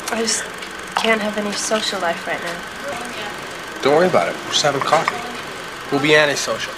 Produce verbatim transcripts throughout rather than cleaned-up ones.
I just can't have any social life right now. Don't worry about it. We're just having coffee. We'll be antisocial.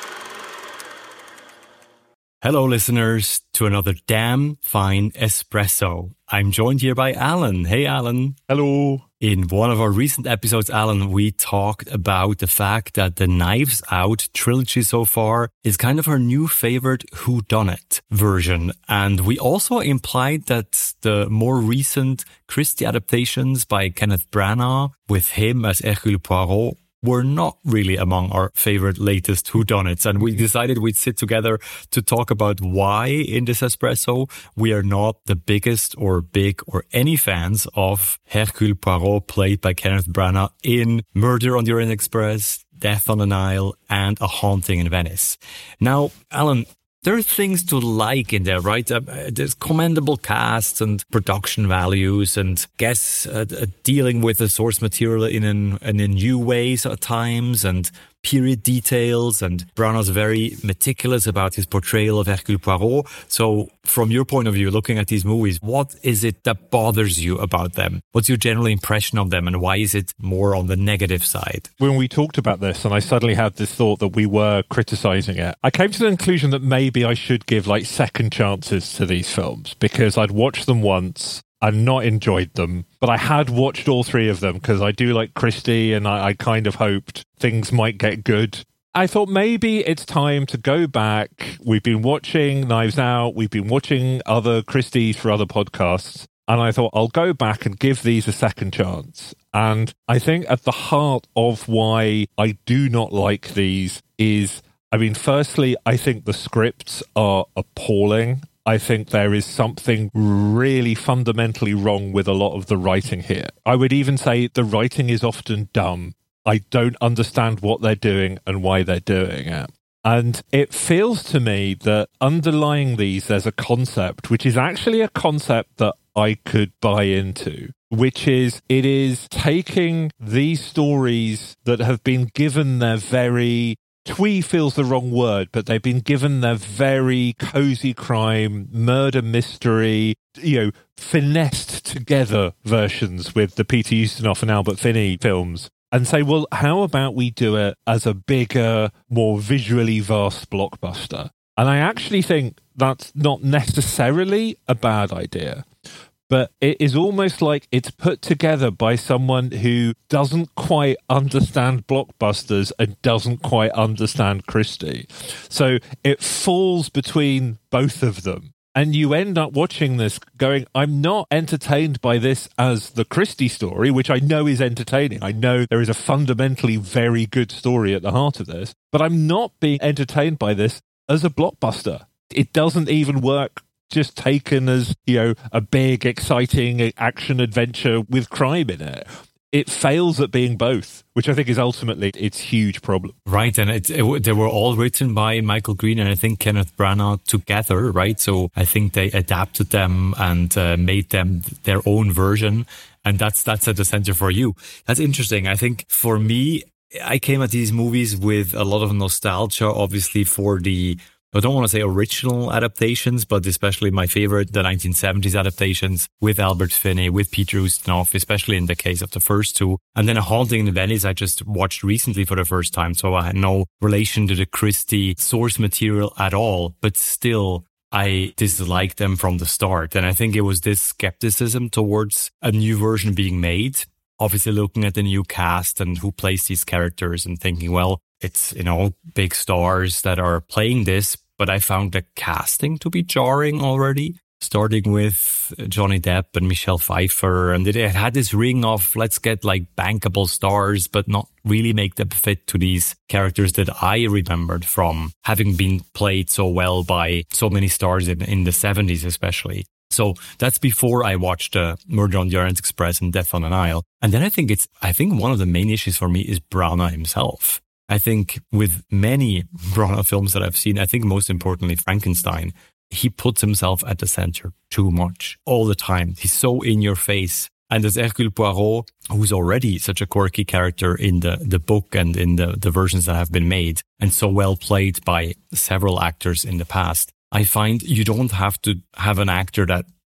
Hello, listeners, to another damn fine espresso. I'm joined here by Alan. Hey, Alan. Hello. In one of our recent episodes, Alan, we talked about the fact that the Knives Out trilogy so far is kind of our new favorite whodunit version. And we also implied that the more recent Christie adaptations by Kenneth Branagh, with him as Hercule Poirot, were not really among our favorite latest whodunits. And we decided we'd sit together to talk about why in this espresso we are not the biggest or big or any fans of Hercule Poirot played by Kenneth Branagh in Murder on the Orient Express, Death on the Nile, and A Haunting in Venice. Now, Alan, there are things to like in there, right? Uh, there's commendable casts and production values and guess uh, uh, dealing with the source material in, an, in a new ways at times and period details, and Branagh's very meticulous about his portrayal of Hercule Poirot. So from your point of view, looking at these movies, what is it that bothers you about them? What's your general impression of them, and why is it more on the negative side? When we talked about this and I suddenly had this thought that we were criticising it, I came to the conclusion that maybe I should give like second chances to these films, because I'd watched them once and not enjoyed them, but I had watched all three of them because I do like Christie and I, I kind of hoped things might get good. I thought maybe it's time to go back. We've been watching Knives Out, we've been watching other Christies for other podcasts, and I thought I'll go back and give these a second chance. And I think at the heart of why I do not like these is, I mean, firstly, I think the scripts are appalling. I think there is something really fundamentally wrong with a lot of the writing here. I would even say the writing is often dumb. I don't understand what they're doing and why they're doing it. And it feels to me that underlying these, there's a concept, which is actually a concept that I could buy into, which is it is taking these stories that have been given their very... twee feels the wrong word, but they've been given their very cozy crime, murder mystery, you know, finessed together versions with the Peter Ustinov and Albert Finney films, and say, well, how about we do it as a bigger, more visually vast blockbuster? And I actually think that's not necessarily a bad idea. But it is almost like it's put together by someone who doesn't quite understand blockbusters and doesn't quite understand Christie. So it falls between both of them. And you end up watching this going, I'm not entertained by this as the Christie story, which I know is entertaining. I know there is a fundamentally very good story at the heart of this. But I'm not being entertained by this as a blockbuster. It doesn't even work just taken as, you know, a big, exciting action adventure with crime in it. It fails at being both, which I think is ultimately its huge problem. Right, and it, it, they were all written by Michael Green and I think Kenneth Branagh together, right? So I think they adapted them and uh, made them their own version, and that's that's at the center for you. That's interesting. I think for me, I came at these movies with a lot of nostalgia, obviously, for the... I don't want to say original adaptations, but especially my favorite, the nineteen seventies adaptations with Albert Finney, with Peter Ustinov, especially in the case of the first two. And then A Haunting in Venice, I just watched recently for the first time. So I had no relation to the Christie source material at all, but still I disliked them from the start. And I think it was this skepticism towards a new version being made. Obviously looking at the new cast and who plays these characters and thinking, well, it's, you know, big stars that are playing this, but I found the casting to be jarring already, starting with Johnny Depp and Michelle Pfeiffer. And it had this ring of, let's get like bankable stars, but not really make them fit to these characters that I remembered from having been played so well by so many stars in, in the seventies especially. So that's before I watched uh, Murder on the Orient Express and Death on the Nile. And then I think it's, I think one of the main issues for me is Branagh himself. I think with many Branagh films that I've seen, I think most importantly Frankenstein, he puts himself at the center too much all the time. He's so in your face. And as Hercule Poirot, who's already such a quirky character in the, the book and in the, the versions that have been made, and so well played by several actors in the past, I find you don't have to have an actor that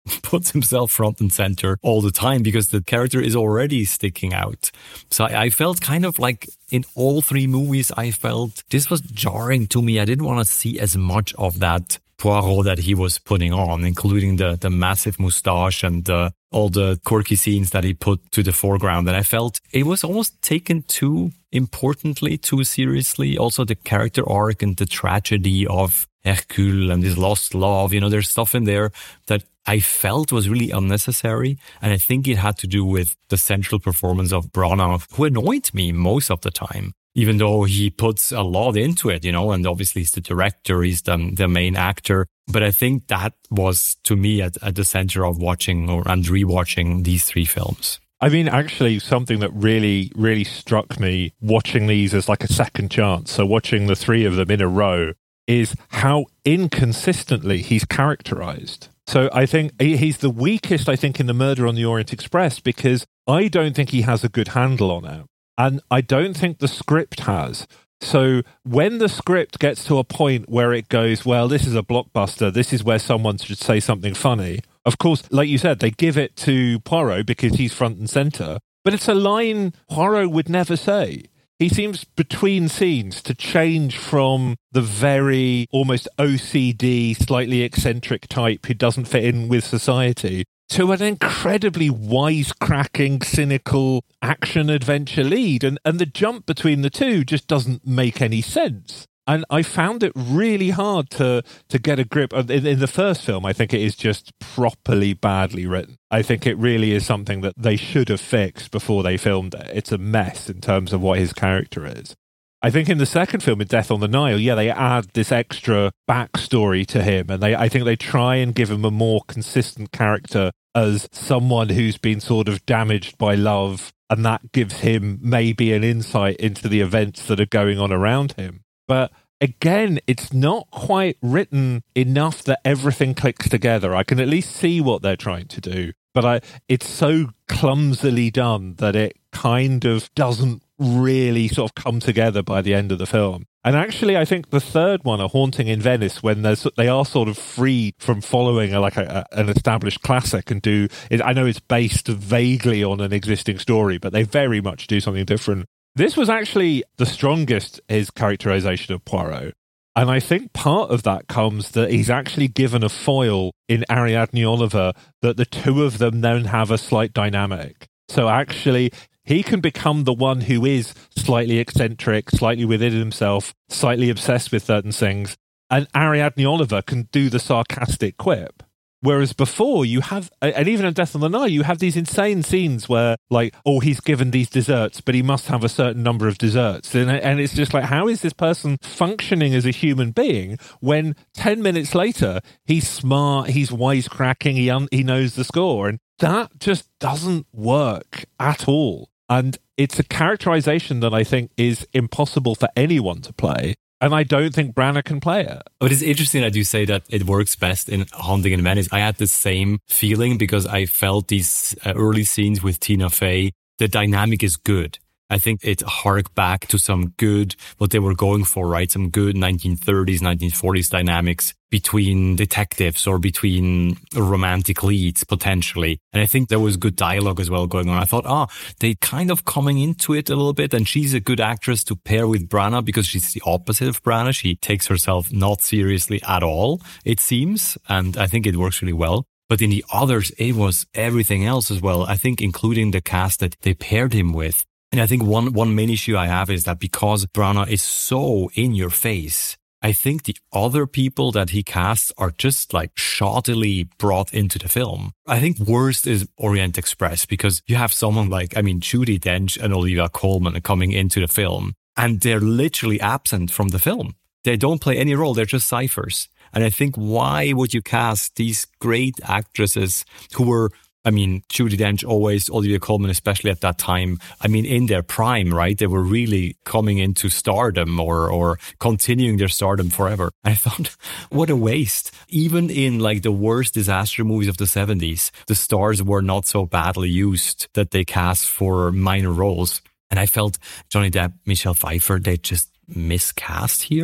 puts himself front and center all the time because the character is already sticking out. So I, I felt kind of like in all three movies, I felt this was jarring to me. I didn't want to see as much of that Poirot that he was putting on, including the, the massive mustache and uh, all the quirky scenes that he put to the foreground. And I felt it was almost taken too importantly, too seriously. Also the character arc and the tragedy of Hercule and his lost love. You know, there's stuff in there that I felt was really unnecessary. And I think it had to do with the central performance of Branagh, who annoyed me most of the time, even though he puts a lot into it, you know, and obviously he's the director, he's the, the main actor. But I think that was, to me, at, at the center of watching or and rewatching these three films. I mean, actually, something that really, really struck me watching these as like a second chance, so watching the three of them in a row, is how inconsistently he's characterized. So I think he's the weakest, I think, in The Murder on the Orient Express, because I don't think he has a good handle on it. And I don't think the script has. So when the script gets to a point where it goes, well, this is a blockbuster, this is where someone should say something funny. Of course, like you said, they give it to Poirot because he's front and center. But it's a line Poirot would never say. He seems between scenes to change from the very almost O C D, slightly eccentric type who doesn't fit in with society to an incredibly wisecracking, cynical action-adventure lead. And, and the jump between the two just doesn't make any sense. And I found it really hard to to get a grip. In, in the first film, I think it is just properly badly written. I think it really is something that they should have fixed before they filmed it. It's a mess in terms of what his character is. I think in the second film, in Death on the Nile, yeah, they add this extra backstory to him. And they, I think they try and give him a more consistent character as someone who's been sort of damaged by love. And that gives him maybe an insight into the events that are going on around him. But again, it's not quite written enough that everything clicks together. I can at least see what they're trying to do, but I, it's so clumsily done that it kind of doesn't really sort of come together by the end of the film. And actually, I think the third one, A Haunting in Venice, when there's, they are sort of freed from following a, like a, a, an established classic and do, it, I know it's based vaguely on an existing story, but they very much do something different. This was actually the strongest, his characterization of Poirot. And I think part of that comes that he's actually given a foil in Ariadne Oliver that the two of them then have a slight dynamic. So actually, he can become the one who is slightly eccentric, slightly within himself, slightly obsessed with certain things. And Ariadne Oliver can do the sarcastic quip. Whereas before, you have, and even in Death on the Nile, you have these insane scenes where, like, oh, he's given these desserts, but he must have a certain number of desserts. And, and it's just like, how is this person functioning as a human being when ten minutes later, he's smart, he's wisecracking, he, un- he knows the score? And that just doesn't work at all. And it's a characterization that I think is impossible for anyone to play. And I don't think Branagh can play it. But it's interesting that you say that it works best in Haunting in Venice. I had the same feeling because I felt these uh, early scenes with Tina Fey. The dynamic is good. I think it harked back to some good, what they were going for, right? Some good nineteen thirties, nineteen forties dynamics between detectives or between romantic leads, potentially. And I think there was good dialogue as well going on. I thought, ah, oh, they kind of coming into it a little bit. And she's a good actress to pair with Branagh because she's the opposite of Branagh. She takes herself not seriously at all, it seems. And I think it works really well. But in the others, it was everything else as well. I think including the cast that they paired him with. And I think one, one main issue I have is that because Branagh is so in your face, I think the other people that he casts are just like shoddily brought into the film. I think worst is Orient Express because you have someone like, I mean, Judi Dench and Olivia Colman coming into the film and they're literally absent from the film. They don't play any role. They're just ciphers. And I think why would you cast these great actresses who were, I mean, Judi Dench always, Olivia Colman, especially at that time, I mean, in their prime, right? They were really coming into stardom or, or continuing their stardom forever. I thought, what a waste. Even in like the worst disaster movies of the seventies, the stars were not so badly used that they cast for minor roles. And I felt Johnny Depp, Michelle Pfeiffer, they just miscast here.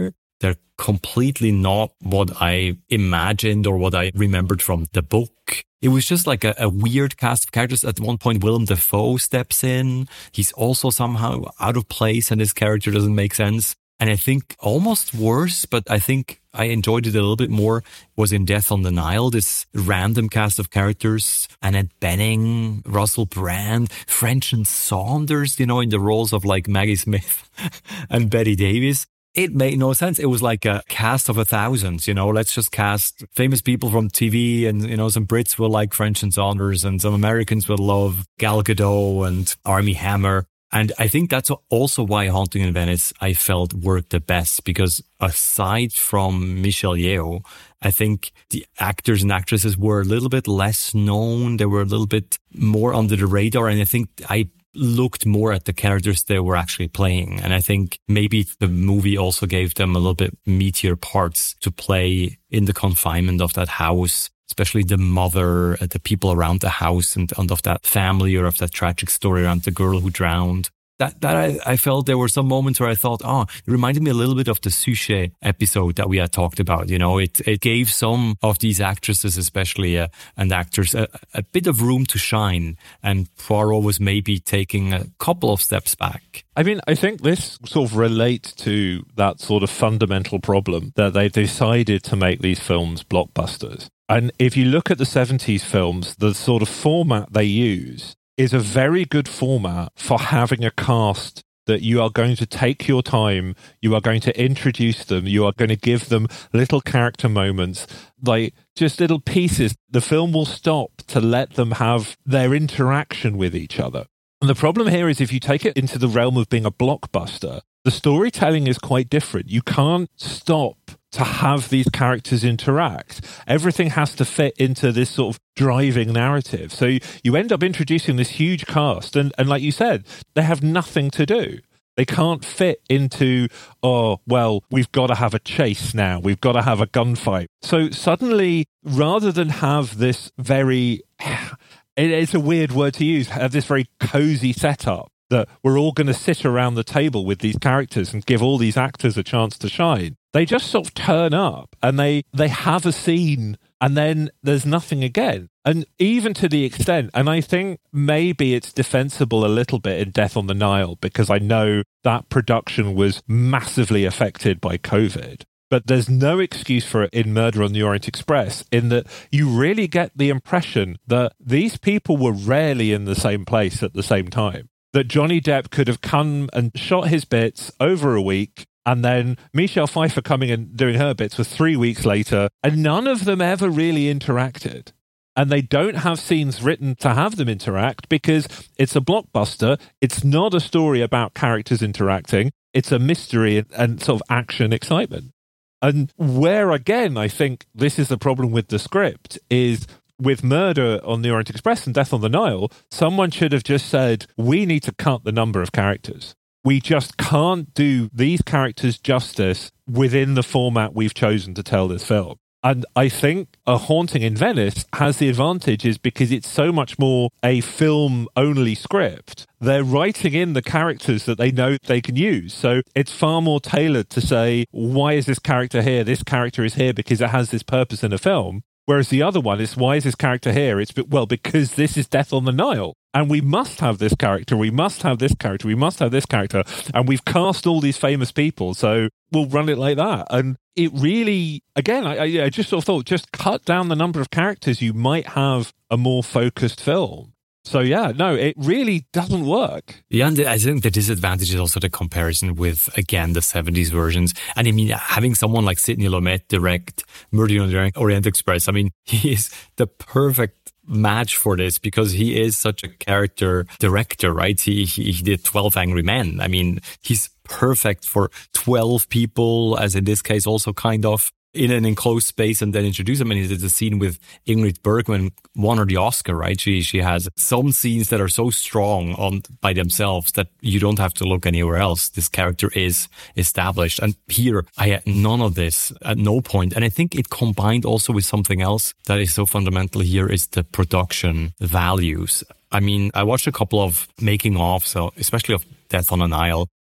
They're completely not what I imagined or what I remembered from the book. It was just like a, a weird cast of characters. At one point, Willem Dafoe steps in. He's also somehow out of place and his character doesn't make sense. And I think almost worse, but I think I enjoyed it a little bit more, was in Death on the Nile, this random cast of characters. Annette Bening, Russell Brand, French and Saunders, you know, in the roles of like Maggie Smith and Bette Davis. It made no sense. It was like a cast of a thousand, you know, let's just cast famous people from T V, and, you know, some Brits will like French and Saunders and some Americans will love Gal Gadot and Armie Hammer. And I think that's also why Haunting in Venice, I felt, worked the best, because aside from Michelle Yeoh, I think the actors and actresses were a little bit less known. They were a little bit more under the radar. And I think I looked more at the characters they were actually playing. And I think maybe the movie also gave them a little bit meatier parts to play in the confinement of that house, especially the mother, the people around the house, and, and of that family, or of that tragic story around the girl who drowned. That that I, I felt there were some moments where I thought, oh, it reminded me a little bit of the Suchet episode that we had talked about. You know, it it gave some of these actresses, especially uh, and actors, a, a bit of room to shine. And Poirot was maybe taking a couple of steps back. I mean, I think this sort of relates to that sort of fundamental problem that they decided to make these films blockbusters. And if you look at the seventies films, the sort of format they use is a very good format for having a cast that you are going to take your time, you are going to introduce them, you are going to give them little character moments, like just little pieces. The film will stop to let them have their interaction with each other. And the problem here is if you take it into the realm of being a blockbuster, the storytelling is quite different. You can't stop to have these characters interact. Everything has to fit into this sort of driving narrative. So you, you end up introducing this huge cast, and, and like you said, they have nothing to do. They can't fit into, oh, well, we've got to have a chase now. We've got to have a gunfight. So suddenly, rather than have this very, it's a weird word to use, have this very cozy setup, that we're all going to sit around the table with these characters and give all these actors a chance to shine. They just sort of turn up and they, they have a scene and then there's nothing again. And even to the extent, and I think maybe it's defensible a little bit in Death on the Nile, because I know that production was massively affected by COVID. But there's no excuse for it in Murder on the Orient Express, in that you really get the impression that these people were rarely in the same place at the same time. That Johnny Depp could have come and shot his bits over a week, and then Michelle Pfeiffer coming and doing her bits was three weeks later, and none of them ever really interacted. And they don't have scenes written to have them interact because it's a blockbuster. It's not a story about characters interacting. It's a mystery and, and sort of action excitement. And where, again, I think this is the problem with the script is, with Murder on the Orient Express and Death on the Nile, someone should have just said, we need to cut the number of characters. We just can't do these characters justice within the format we've chosen to tell this film. And I think A Haunting in Venice has the advantages because it's so much more a film-only script. They're writing in the characters that they know they can use. So it's far more tailored to say, why is this character here? This character is here because it has this purpose in a film. Whereas the other one is, why is this character here? It's, well, because this is Death on the Nile. And we must have this character. We must have this character. We must have this character. And we've cast all these famous people. So we'll run it like that. And it really, again, I, I just sort of thought, just cut down the number of characters. You might have a more focused film. So yeah, no, it really doesn't work. Yeah, and I think the disadvantage is also the comparison with, again, the seventies versions. And I mean, having someone like Sidney Lumet direct Murder on the Orient Express, I mean, he is the perfect match for this because he is such a character director, right? He, he, he did twelve Angry Men. I mean, he's perfect for twelve people, as in this case also kind of in an enclosed space, and then introduce them. And he did the scene with Ingrid Bergman, won her the Oscar, right? She she has some scenes that are so strong on by themselves that you don't have to look anywhere else. This character is established. And here, I had none of this at no point. And I think it combined also with something else that is so fundamental here is the production values. I mean, I watched a couple of making of, so especially of Death on the Nile.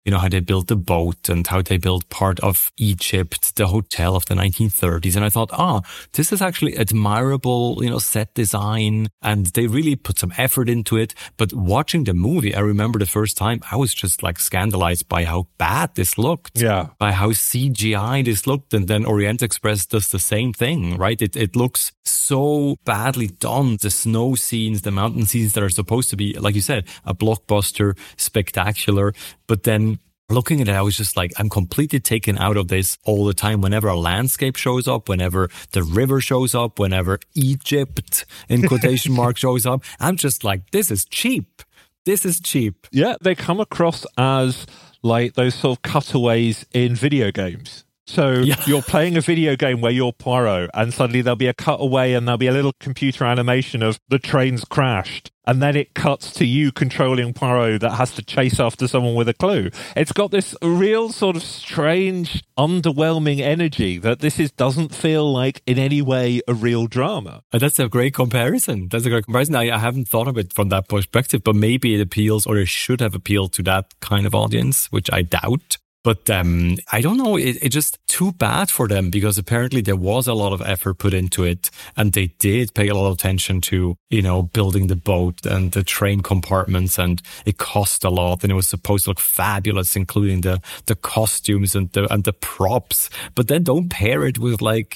you know, how they built the boat and how they built part of Egypt, the hotel of the nineteen thirties. And I thought, ah, this is actually admirable, you know, set design, and they really put some effort into it. But watching the movie, I remember the first time I was just like scandalized by how bad this looked, yeah, by how C G I this looked. And then Orient Express does the same thing, right? It, it looks so badly done. The snow scenes, the mountain scenes that are supposed to be, like you said, a blockbuster, spectacular. But then looking at it, I was just like, I'm completely taken out of this all the time. Whenever a landscape shows up, whenever the river shows up, whenever Egypt in quotation marks shows up, I'm just like, this is cheap. This is cheap. Yeah, they come across as like those sort of cutaways in video games. So yeah. You're playing a video game where you're Poirot, and suddenly there'll be a cutaway and there'll be a little computer animation of the train's crashed. And then it cuts to you controlling Poirot that has to chase after someone with a clue. It's got this real sort of strange, underwhelming energy that this is doesn't feel like in any way a real drama. Uh, that's a great comparison. That's a great comparison. I, I haven't thought of it from that perspective, but maybe it appeals, or it should have appealed to that kind of audience, which I doubt. But um, I don't know, it, it's just too bad for them, because apparently there was a lot of effort put into it, and they did pay a lot of attention to, you know, building the boat and the train compartments, and it cost a lot, and it was supposed to look fabulous, including the, the costumes and the, and the props. But then don't pair it with like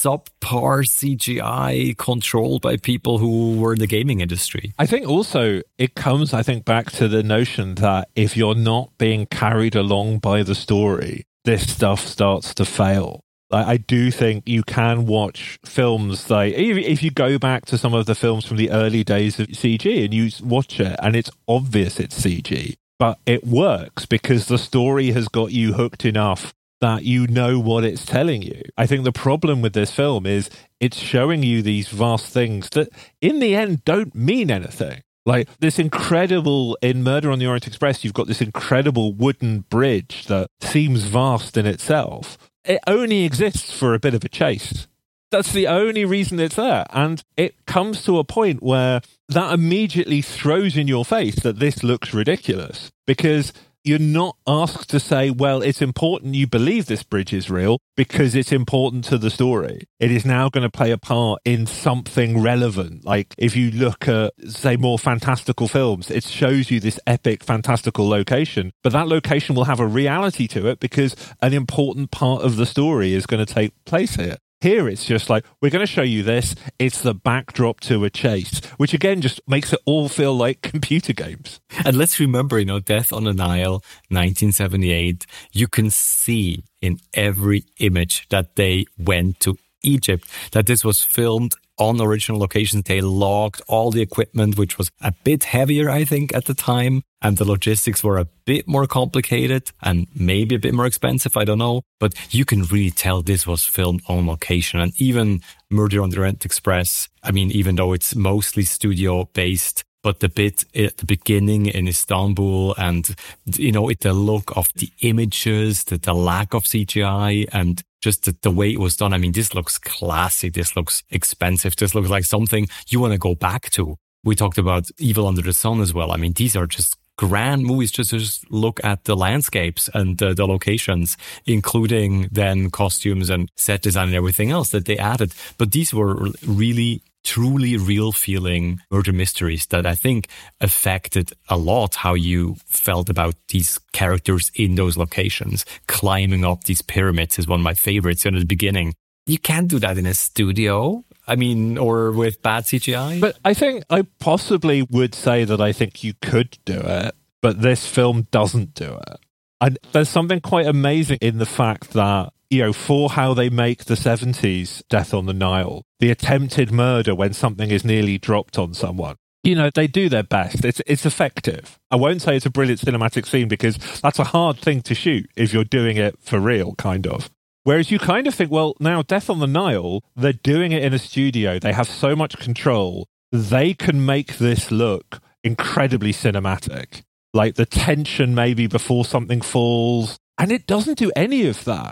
subpar C G I controlled by people who were in the gaming industry. I think also it comes, I think, back to the notion that if you're not being carried along by the story, this stuff starts to fail. Like, I do think you can watch films like, if you go back to some of the films from the early days of C G and you watch it and it's obvious it's C G, but it works because the story has got you hooked enough that you know what it's telling you. I think the problem with this film is it's showing you these vast things that in the end don't mean anything. Like this incredible, in Murder on the Orient Express, you've got this incredible wooden bridge that seems vast in itself. It only exists for a bit of a chase. That's the only reason it's there. And it comes to a point where that immediately throws in your face that this looks ridiculous, because you're not asked to say, well, it's important you believe this bridge is real because it's important to the story. It is now going to play a part in something relevant. Like if you look at, say, more fantastical films, it shows you this epic, fantastical location, but that location will have a reality to it because an important part of the story is going to take place here. Here, it's just like, we're going to show you this. It's the backdrop to a chase, which again just makes it all feel like computer games. And let's remember, you know, Death on the Nile, nineteen seventy-eight, you can see in every image that they went to Egypt, that this was filmed on original locations. They logged all the equipment, which was a bit heavier, I think, at the time. And the logistics were a bit more complicated and maybe a bit more expensive. I don't know. But you can really tell this was filmed on location. And even Murder on the Orient Express, I mean, even though it's mostly studio based, but the bit at the beginning in Istanbul and, you know, it, the look of the images, the, the lack of C G I and just the, the way it was done. I mean, this looks classy. This looks expensive. This looks like something you want to go back to. We talked about Evil Under the Sun as well. I mean, these are just grand movies. Just, just look at the landscapes and the, the locations, including then costumes and set design and everything else that they added. But these were really truly real feeling murder mysteries that I think affected a lot how you felt about these characters in those locations. Climbing up these pyramids is one of my favorites in the beginning. You can't do that in a studio. I mean, or with bad C G I. But I think I possibly would say that I think you could do it, but this film doesn't do it. And there's something quite amazing in the fact that, you know, for how they make the seventies Death on the Nile, the attempted murder when something is nearly dropped on someone, you know, they do their best. It's it's effective. I won't say it's a brilliant cinematic scene because that's a hard thing to shoot if you're doing it for real, kind of. Whereas you kind of think, well, now Death on the Nile, they're doing it in a studio. They have so much control. They can make this look incredibly cinematic. Like the tension maybe before something falls. And it doesn't do any of that.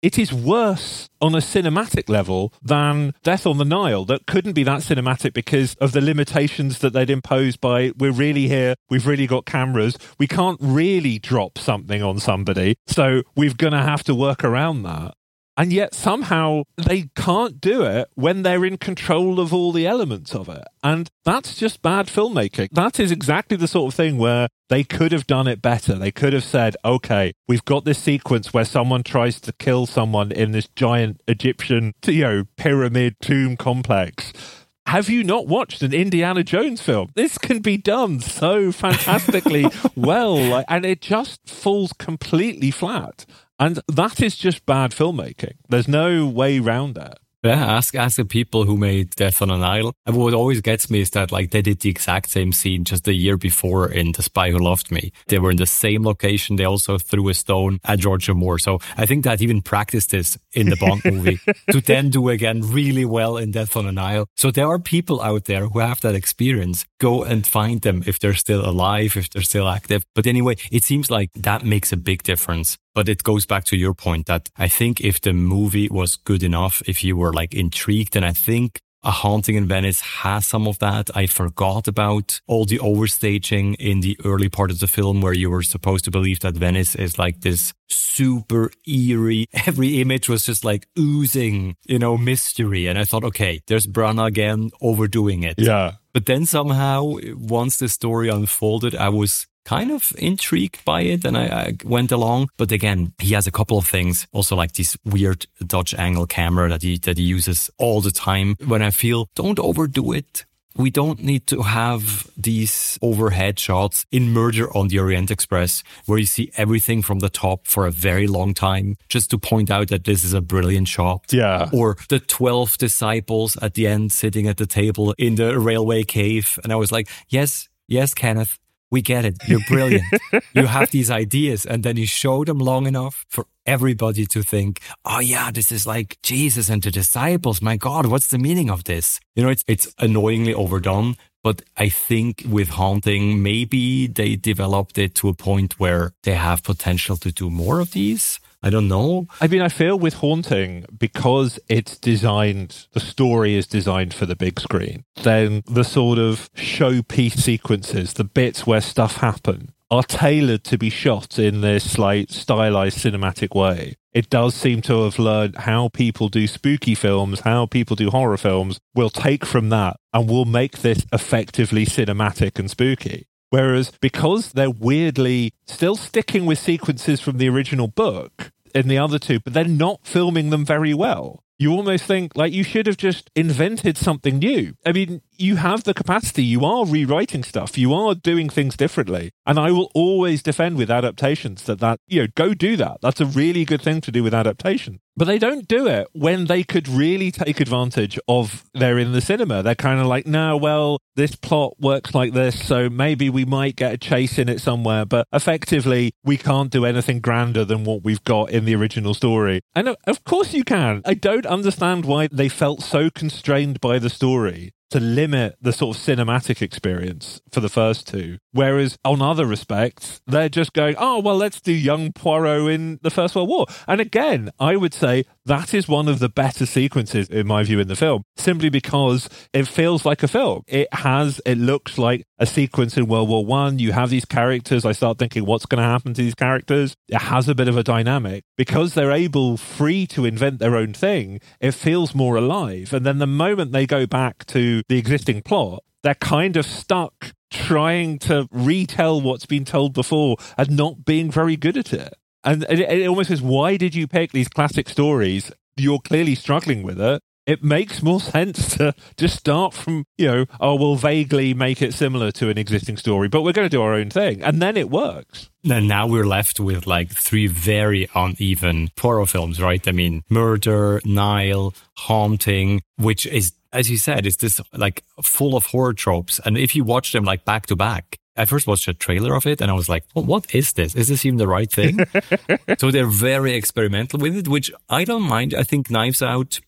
it is worse on a cinematic level than Death on the Nile. That couldn't be that cinematic because of the limitations that they'd imposed by, we're really here, we've really got cameras, we can't really drop something on somebody, so we're going to have to work around that. And yet somehow they can't do it when they're in control of all the elements of it. And that's just bad filmmaking. That is exactly the sort of thing where they could have done it better. They could have said, okay, we've got this sequence where someone tries to kill someone in this giant Egyptian, you know, pyramid tomb complex. Have you not watched an Indiana Jones film? This can be done so fantastically well, and it just falls completely flat. And that is just bad filmmaking. There's no way around that. Yeah, ask ask the people who made Death on the Nile. And what always gets me is that like they did the exact same scene just a year before in The Spy Who Loved Me. They were in the same location. They also threw a stone at Roger Moore. So I think that even practiced this in the Bond movie to then do again really well in Death on the Nile. So there are people out there who have that experience. Go and find them if they're still alive, if they're still active. But anyway, it seems like that makes a big difference. But it goes back to your point that I think if the movie was good enough, if you were like intrigued, and I think A Haunting in Venice has some of that. I forgot about all the overstaging in the early part of the film where you were supposed to believe that Venice is like this super eerie. Every image was just like oozing, you know, mystery. And I thought, okay, there's Branagh again overdoing it. Yeah. But then somehow, once the story unfolded, I was kind of intrigued by it and I, I went along. But again, he has a couple of things, also like this weird Dutch angle camera that he, that he uses all the time when I feel, don't overdo it. We don't need to have these overhead shots in Murder on the Orient Express where you see everything from the top for a very long time just to point out that this is a brilliant shot. Yeah. Or the twelve disciples at the end sitting at the table in the railway cave. And I was like, yes, yes, Kenneth. We get it. You're brilliant. You have these ideas and then you show them long enough for everybody to think, oh yeah, this is like Jesus and the disciples. My God, what's the meaning of this? You know, it's, it's annoyingly overdone, but I think with Haunting, maybe they developed it to a point where they have potential to do more of these. I don't know. I mean, I feel with Haunting, because it's designed, the story is designed for the big screen, then the sort of showpiece sequences, the bits where stuff happen, are tailored to be shot in this like stylized cinematic way. It does seem to have learned how people do spooky films, how people do horror films. We'll take from that and we'll make this effectively cinematic and spooky. Whereas because they're weirdly still sticking with sequences from the original book in the other two, but they're not filming them very well. You almost think like you should have just invented something new. I mean, you have the capacity. You are rewriting stuff. You are doing things differently. And I will always defend with adaptations that, that, you know, go do that. That's a really good thing to do with adaptation. But they don't do it when they could really take advantage of they're in the cinema. They're kind of like, no, well, this plot works like this, so maybe we might get a chase in it somewhere. But effectively, we can't do anything grander than what we've got in the original story. And of course you can. I don't understand why they felt so constrained by the story to limit the sort of cinematic experience for the first two. Whereas on other respects, they're just going, oh, well, let's do young Poirot in the First World War. And again, I would say that is one of the better sequences, in my view, in the film, simply because it feels like a film. It has, it looks like a sequence in World War One. You have these characters. I start thinking, what's going to happen to these characters? It has a bit of a dynamic. Because they're able, free to invent their own thing, it feels more alive. And then the moment they go back to the existing plot, they're kind of stuck trying to retell what's been told before and not being very good at it. And it, it almost says, why did you pick these classic stories? You're clearly struggling with it. It makes more sense to just start from, you know, oh, we'll vaguely make it similar to an existing story, but we're going to do our own thing. And then it works. And now we're left with like three very uneven Poirot films, right? I mean, Murder, Nile, Haunting, which is, as you said, is this like full of horror tropes. And if you watch them like back to back, I first watched a trailer of it and I was like, well, what is this? Is this even the right thing? So they're very experimental with it, which I don't mind. I think Knives Out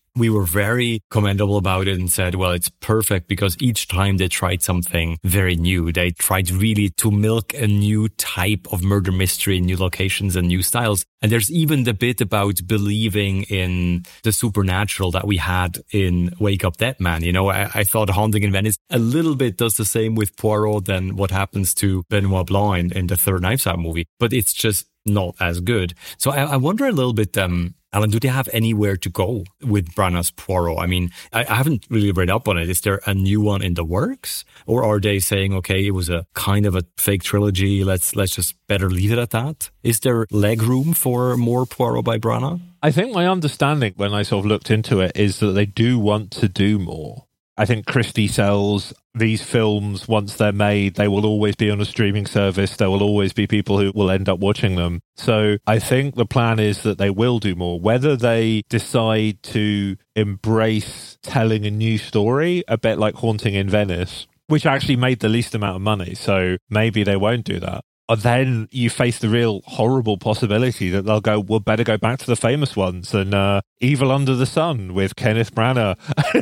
we were very commendable about it and said, well, it's perfect because each time they tried something very new. They tried really to milk a new type of murder mystery, new locations and new styles. And there's even the bit about believing in the supernatural that we had in Wake Up Dead Man. You know, I, I thought Haunting in Venice a little bit does the same with Poirot than what happens to Benoit Blanc in, in the third Knives Out movie, but it's just not as good. So I, I wonder a little bit, um, Alan, do they have anywhere to go with Branagh's Poirot? I mean, I, I haven't really read up on it. Is there a new one in the works? Or are they saying, okay, it was a kind of a fake trilogy. Let's let's just better leave it at that. Is there leg room for more Poirot by Branagh? I think my understanding when I sort of looked into it is that they do want to do more. I think Christie sells these films, once they're made, they will always be on a streaming service. There will always be people who will end up watching them. So I think the plan is that they will do more. Whether they decide to embrace telling a new story, a bit like Haunting in Venice, which actually made the least amount of money. So maybe they won't do that. Or then you face the real horrible possibility that they'll go, we'll better go back to the famous ones and uh, Evil Under the Sun with Kenneth Branagh.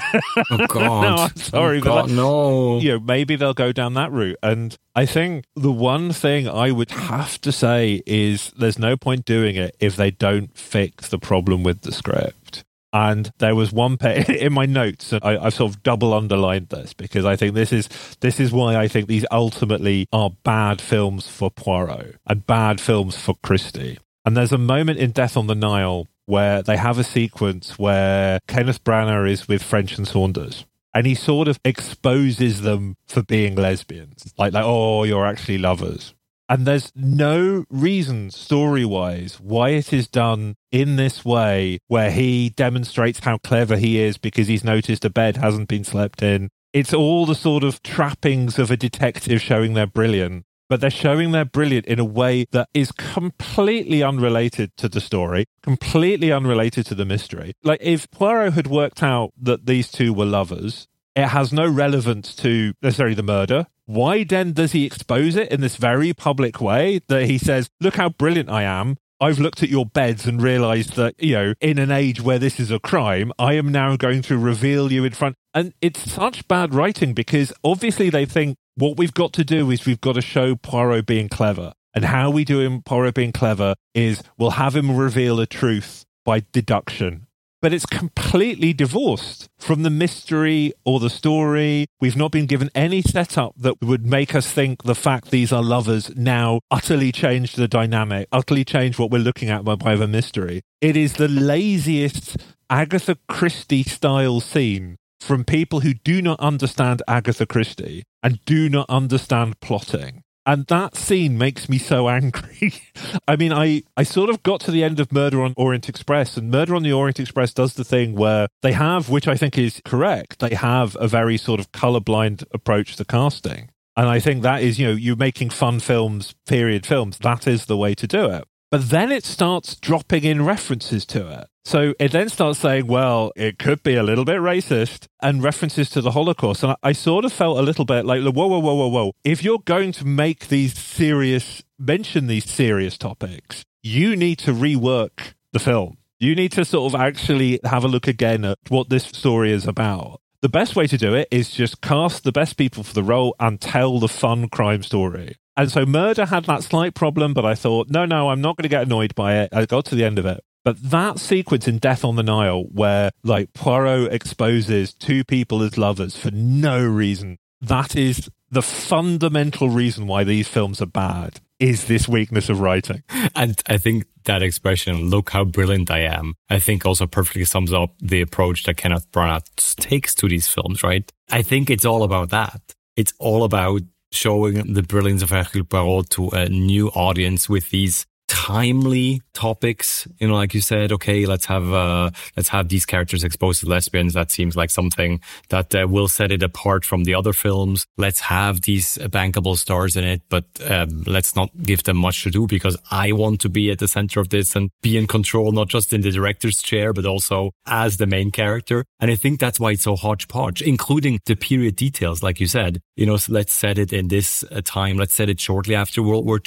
Oh, God. No, I'm sorry. Oh, God, but like, no. You know, maybe they'll go down that route. And I think the one thing I would have to say is there's no point doing it if they don't fix the problem with the script. And there was one page in my notes, and I, I've sort of double underlined this because I think this is this is why I think these ultimately are bad films for Poirot and bad films for Christie. And there's a moment in Death on the Nile where they have a sequence where Kenneth Branagh is with French and Saunders. And he sort of exposes them for being lesbians. Like, like, oh, you're actually lovers. And there's no reason, story-wise, why it is done in this way, where he demonstrates how clever he is because he's noticed a bed hasn't been slept in. It's all the sort of trappings of a detective showing they're brilliant, but they're showing they're brilliant in a way that is completely unrelated to the story, completely unrelated to the mystery. Like, if Poirot had worked out that these two were lovers, it has no relevance to necessarily the murder. Why then does he expose it in this very public way that he says, look how brilliant I am. I've looked at your beds and realized that, you know, in an age where this is a crime, I am now going to reveal you in front. And it's such bad writing because obviously they think what we've got to do is we've got to show Poirot being clever. And how we do him, Poirot being clever is we'll have him reveal a truth by deduction. But it's completely divorced from the mystery or the story. We've not been given any setup that would make us think the fact these are lovers now utterly changed the dynamic, utterly changed what we're looking at by, by the mystery. It is the laziest Agatha Christie style scene from people who do not understand Agatha Christie and do not understand plotting. And that scene makes me so angry. I mean, I, I sort of got to the end of Murder on Orient Express, and Murder on the Orient Express does the thing where they have, which I think is correct, they have a very sort of colourblind approach to casting. And I think that is, you know, you're making fun films, period films, that is the way to do it. But then it starts dropping in references to it. So it then starts saying, well, it could be a little bit racist and references to the Holocaust. And I, I sort of felt a little bit like, whoa, whoa, whoa, whoa, whoa. If you're going to make these serious, mention these serious topics, you need to rework the film. You need to sort of actually have a look again at what this story is about. The best way to do it is just cast the best people for the role and tell the fun crime story. And so Murder had that slight problem, but I thought, no, no, I'm not going to get annoyed by it. I got to the end of it. But that sequence in Death on the Nile where, like, Poirot exposes two people as lovers for no reason, that is the fundamental reason why these films are bad, is this weakness of writing. And I think that expression, look how brilliant I am, I think also perfectly sums up the approach that Kenneth Branagh takes to these films, right? I think it's all about that. It's all about showing the brilliance of Hercule Poirot to a new audience with these timely topics. You know, like you said, okay, let's have uh, let's have these characters exposed as lesbians. That seems like something that uh, will set it apart from the other films. Let's have these bankable stars in it, but um, let's not give them much to do because I want to be at the center of this and be in control, not just in the director's chair, but also as the main character. And I think that's why it's so hodgepodge, including the period details, like you said. You know, so let's set it in this uh, time. Let's set it shortly after World War Two.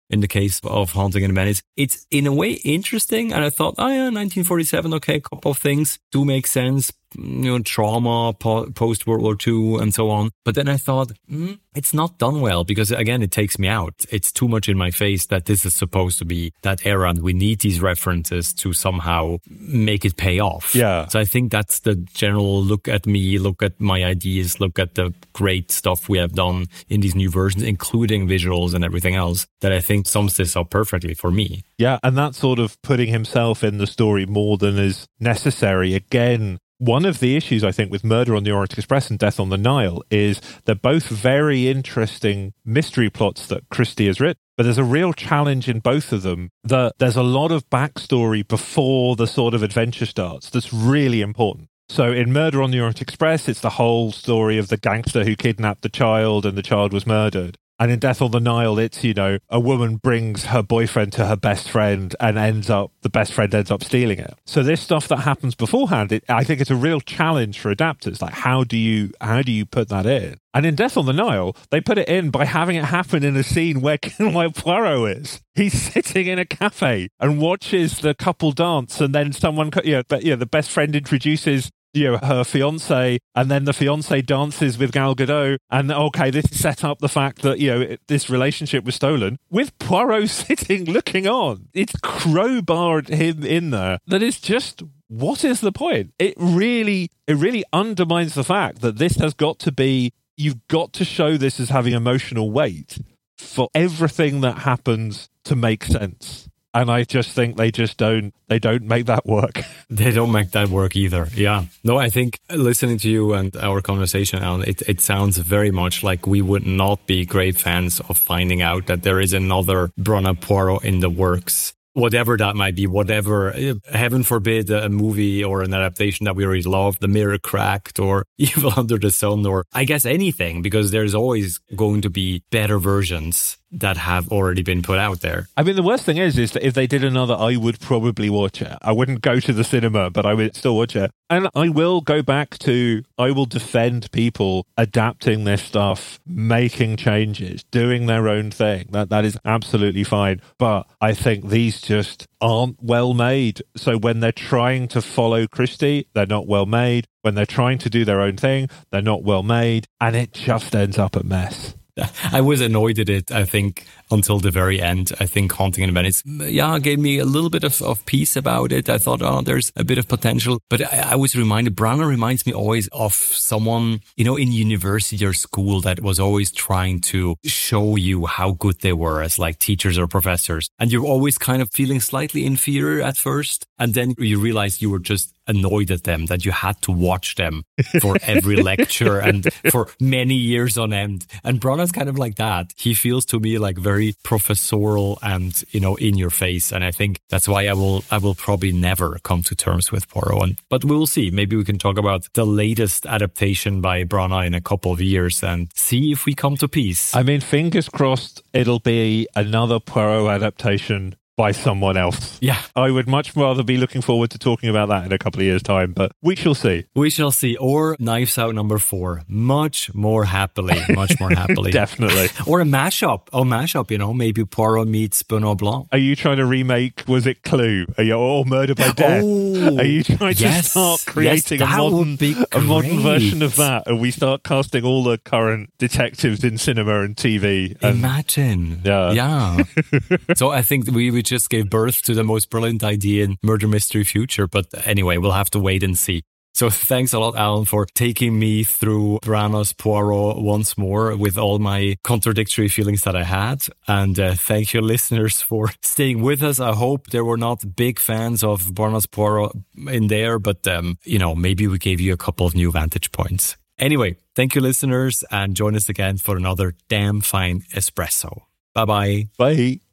in the case of Haunting in Venice. It's in a way interesting. And I thought, oh yeah, nineteen forty-seven, okay, a couple of things do make sense. You know, trauma, po- post-World War Two and so on. But then I thought, mm, it's not done well because, again, it takes me out. It's too much in my face that this is supposed to be that era and we need these references to somehow make it pay off. Yeah. So I think that's the general look at me, look at my ideas, look at the great stuff we have done in these new versions, including visuals and everything else, that I think sums this up perfectly for me. Yeah, and that sort of putting himself in the story more than is necessary. Again, one of the issues, I think, with Murder on the Orient Express and Death on the Nile is they're both very interesting mystery plots that Christie has written. But there's a real challenge in both of them that there's a lot of backstory before the sort of adventure starts that's really important. So in Murder on the Orient Express, it's the whole story of the gangster who kidnapped the child and the child was murdered. And in Death on the Nile, it's, you know, a woman brings her boyfriend to her best friend and ends up, the best friend ends up stealing it. So this stuff that happens beforehand, it, I think it's a real challenge for adapters. Like, how do you, how do you put that in? And in Death on the Nile, they put it in by having it happen in a scene where White Poirot is. He's sitting in a cafe and watches the couple dance, and then someone, you know, but, you know, the best friend introduces, you know, her fiance, and then the fiance dances with Gal Gadot, and okay, this is set up the fact that, you know, it, this relationship was stolen, with Poirot sitting looking on. It's crowbarred him in there. That is just, what is the point? It really, it really undermines the fact that this has got to be, you've got to show this as having emotional weight for everything that happens to make sense. And I just think they just don't, they don't make that work. They don't make that work either. Yeah. No, I think listening to you and our conversation, Alan, it, it sounds very much like we would not be great fans of finding out that there is another Bruna Poirot in the works. Whatever that might be, whatever, heaven forbid, a movie or an adaptation that we already love, The Mirror Cracked or Evil Under the Sun, or I guess anything, because there's always going to be better versions that have already been put out there. I mean, the worst thing is, is that if they did another, I would probably watch it. I wouldn't go to the cinema, but I would still watch it. And I will go back to, I will defend people adapting this stuff, making changes, doing their own thing. That That is absolutely fine. But I think these just aren't well made. So when they're trying to follow Christie, they're not well made. When they're trying to do their own thing, they're not well made. And it just ends up a mess. I was annoyed at it, I think, until the very end. I think Haunting in Venice, yeah, gave me a little bit of, of peace about it. I thought, oh, there's a bit of potential. But I, I was reminded, Brana reminds me always of someone, you know, in university or school that was always trying to show you how good they were as like teachers or professors. And you're always kind of feeling slightly inferior at first. And then you realize you were just annoyed at them, that you had to watch them for every lecture and for many years on end. And Brana's kind of like that. He feels to me like very professorial and, you know, in your face. And I think that's why I will, I will probably never come to terms with Poirot. And, but we'll see. Maybe we can talk about the latest adaptation by Brana in a couple of years and see if we come to peace. I mean, fingers crossed it'll be another Poirot adaptation by someone else. Yeah. I would much rather be looking forward to talking about that in a couple of years' time, but we shall see. We shall see. Or Knives Out number four. Much more happily. Much more happily. Definitely. Or a mashup. A mashup, you know, maybe Poirot meets Benoit Blanc. Are you trying to remake, was it Clue? Are you all Murder by Death? Oh, Are you trying yes, to start creating yes, a, modern, a modern great. version of that? And we start casting all the current detectives in cinema and T V? And, Imagine. Yeah. Yeah. So I think we, we just gave birth to the most brilliant idea in murder mystery future. But anyway, we'll have to wait and see. So thanks a lot, Alan, for taking me through Brana's Poirot once more with all my contradictory feelings that I had. And uh, thank you, listeners, for staying with us. I hope there were not big fans of Brana's Poirot in there, but, um, you know, maybe we gave you a couple of new vantage points. Anyway, thank you, listeners, and join us again for another damn fine espresso. Bye-bye. Bye.